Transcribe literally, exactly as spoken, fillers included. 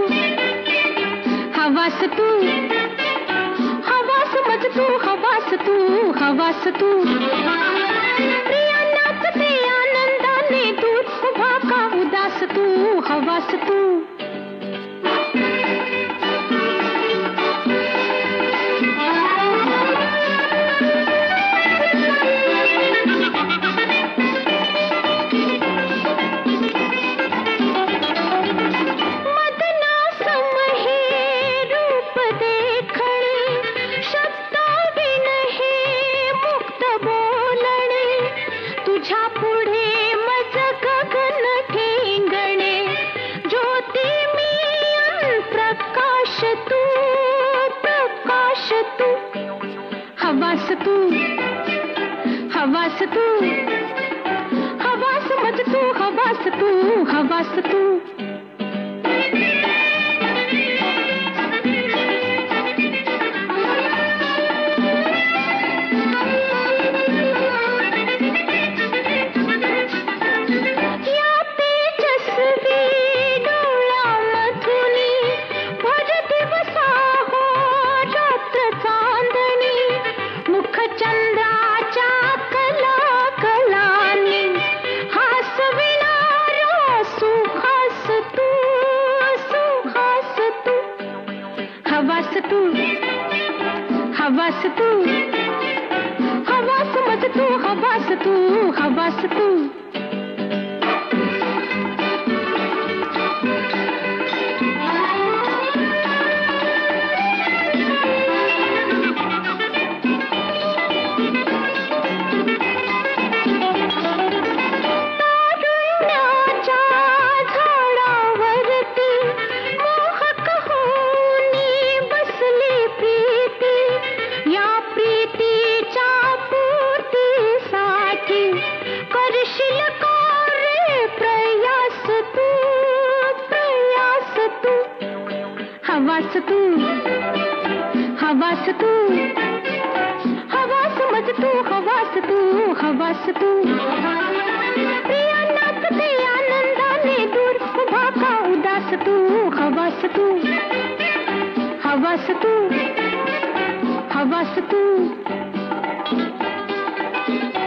हवास तू, हवास मज तू, हवास तू, हवास तू, प्रिया नाचते आनंदाने दूर उभा का उदास तू, हवास तू. हवास तू, हवास तू, हवास मज तू, हवास तू, हवास तू. हवास तू, हवास तू, हवास मज तू, हवास तू, हवास तू. हवास तू, हवास तू, हवास मज तू, हवास तू, हवास तू, प्रिया नाचते आनंदाने दूर उभा का उदास तू, हवास तू, हवास तू, हवास तू.